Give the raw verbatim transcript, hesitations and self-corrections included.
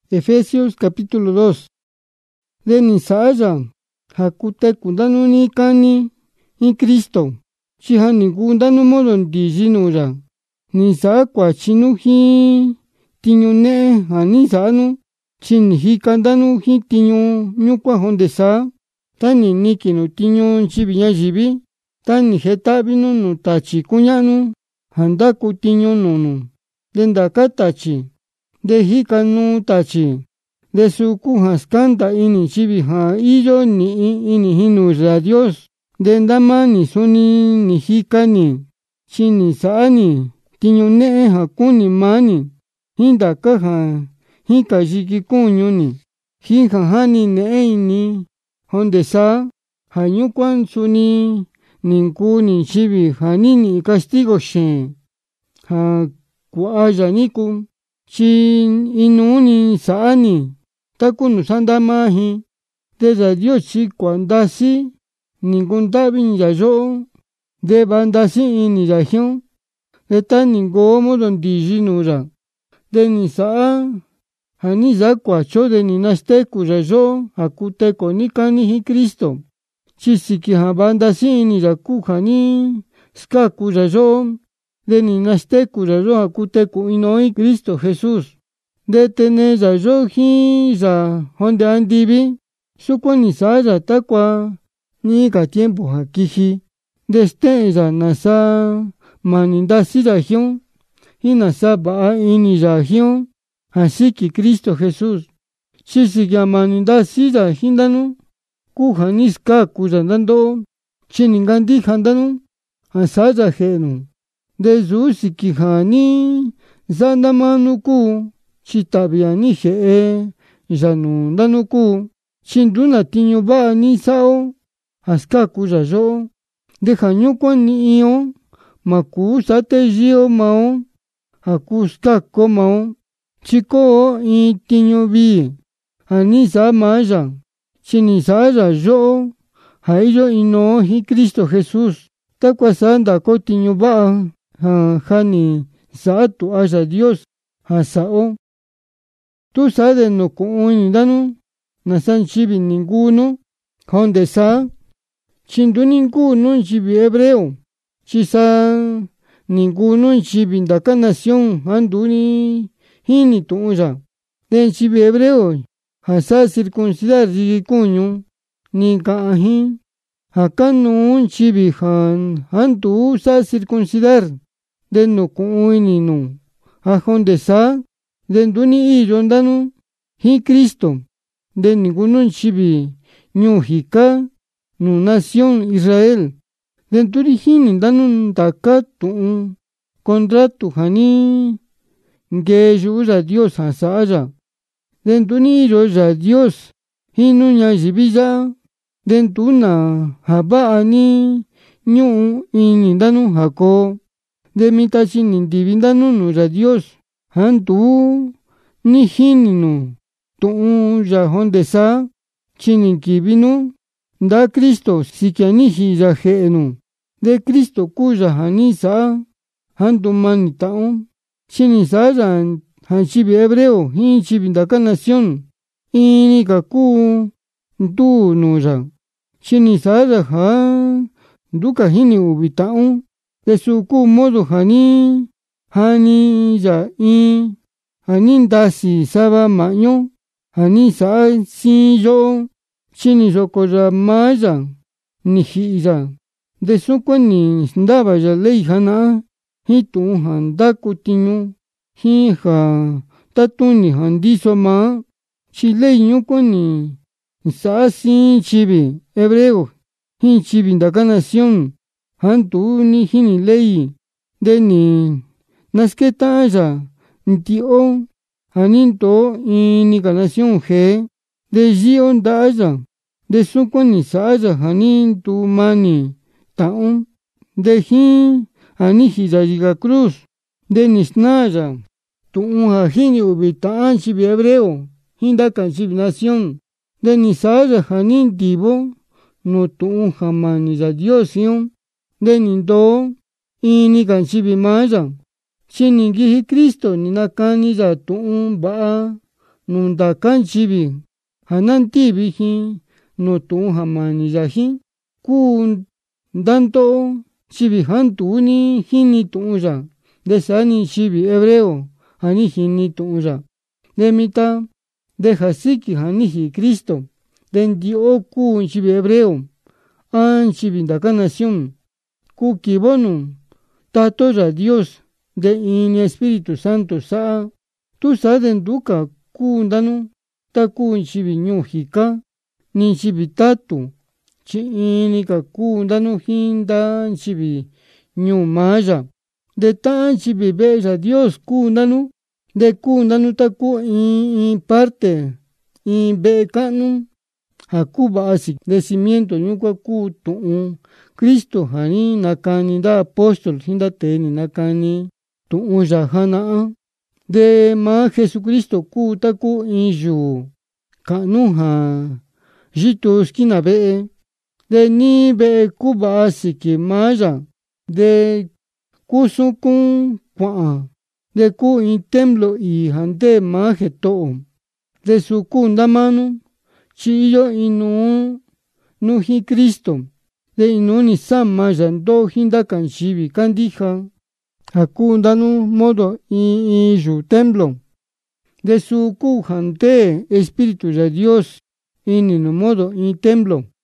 Efesios capítulo dos. De ni saya hakute kundanu ni kani in Cristo. Chiha ni kundanu modo ndijinu ya. Ni saa kwa chinu hi tiñu ne hani sanu. Chini hi kandanu hi tiñu nyukwa honde sa. Tani nikinu tiñu chibiña jibi. Tani hetabinu nu tachi kuñanu. Handaku tiñu nunu. Denda ka tachi. De hi kanu tachi. De suku haskanta ini chibi ha iyo ni ini hinu ra Dios. De ndama ni suni ni hika ni. Chini saani tiñu ne hakuni mani. Hinda ka ha hika yiki kuñu ni. Hika hani ne ini. Honde sa ha nyukwan suni ninku ni chibi hanini castigo shen. Ha kuaya niku. Chin inuni saani. Takunu sanda mahi. Deza Dios chi kuandasi. Ningun tabin ya yo. De bandasi ini ya hion. De ta ningo modo ndijinu ra. De ni saa. Hani za kuacho de ni nasteku ya yo. Hakuteko ni kani hi Cristo. Chisiki ha bandasi ini ya kuhani. Skaku ya yo. De ni nasteku ya yo hakuteku inoi Cristo Jesús. De tener ya yo hi ya honde andivi. Sukwa ni sa ya takwa ni ka tiempo hakiji. De este ya nasa manindasi ya hion. Hi nasa ba ini ya hion. Asiki Cristo Jesús. Chisiki ya manindasi ya hindanu. Kuhani skaku ya dando. Chiningandi handanu. Asaya henu. De zusi kihani zandamanuku chitabiani he janundanuku chinduna tiño ba ni sao askaku yayo de hanyuko ni iyo maku sate jio mao akuska komao chiko i tiño bi ani sa maya chinisa yayo haiyo ino hi Cristo Jesús takwa sanda ko tiño ba ha hani saatu aya Dios ha sao. Tu sabes no kuuni danu nasan chibi ninguno honde sa chindu ninguno chibi hebreo chisa ninguno chibi ndaka nación handuni hini tuya den chibi hebreo ha sa circuncidar rikuño ni kaahi hakanu chibi han hantu sa circuncidar de no kuini no a honde sa de nduni iyo ndanu hi Cristo de ninguno chibi ñu hika nu nación Israel de nduri hini ndanu ndaka tu contrato hani ngeyu ya Dios hasaya de nduni iyo ya Dios hinu nya jibilla de nduna haba ani ñu ini ndanu hako de mitachi nindivindanu no ya Dios hantu ni hininu tu ya honde sa chinikibinu da Cristo sikianihi ya jeenu de Cristo kuya hanisa hantu manitaon chinisa ya hanchibi hebreo hinchibi ndaka nación ini kaku ntu no ya chinisa ya ha nduka hini ubitaon de suku modo hani hani ya i hani ndasi saba maño hani sa si yo chini soko ya maya ni hi ya de suku ni ndaba ya ley hana hi tu handaku tiñu hi ha tatuni handiso ma chi ley nyuko ni sa si chibi hebreo hi chibi ndaka nación hantu ni hini ley de ni nasketa ya ntio haninto ini ka nación he de jio ndaya de suko ni saya hanintu mani taon de hi ani hijayiga cruz de nisnaya tu un hini ubitaan chibi hebreo hinda kan chibi nación de ni saya hanintivo no tu un jamani ya Dios yon de nindo ini kan chibi maya chiningi hi Cristo ni nakani ya tu un ba nuu ndakan nchivi ja nantivi jin nuu tu'un ja mani yaji kuu ndando'o nchivi ja ntuu ni jini tu'un ya ndesa'a ni nchivi hebreo ja ni jini tu'un ya de mita de ja siki ja ni ji Cristo de ndio'o kuu nchivi hebreo a nchivi ndaka nación kuu kivo nu tato ya Dios de ini Espíritu Santo sa'a tu sa de nduka kuu ndanu ta kuu nchivi ñuu jika ni nchivi tatu chi ini ka kuu ndanu jin nda nchivi ñuu maya de ta'an nchivi ve'e ya Dios kuu ndanu de kuu ndanu ta kuu in in parte in ve'e ka'nu ja kuu va'a de cimiento ñukuan kuu tu'un Cristo ja ni nakani nda apóstol jin nda tee ni nakani tu'un ya jana'a de maa Jesucristo kuu ta kuu in yuu ka'nu ja yitu skina ve'e de ni ve'e kuu va'a siki maa ya de kuu sukun kua'an de kuu in templo ii ja ndee maa Jeto'o de su kuu ndamanu chi iyo inuu nu jin Cristo de inuu ni sama ya ndoo jin ndaka nchivi kandija ja kuu ndanu modo in in yu templo de su kuu ja ndee Espíritu ya Dios ini nu modo in templo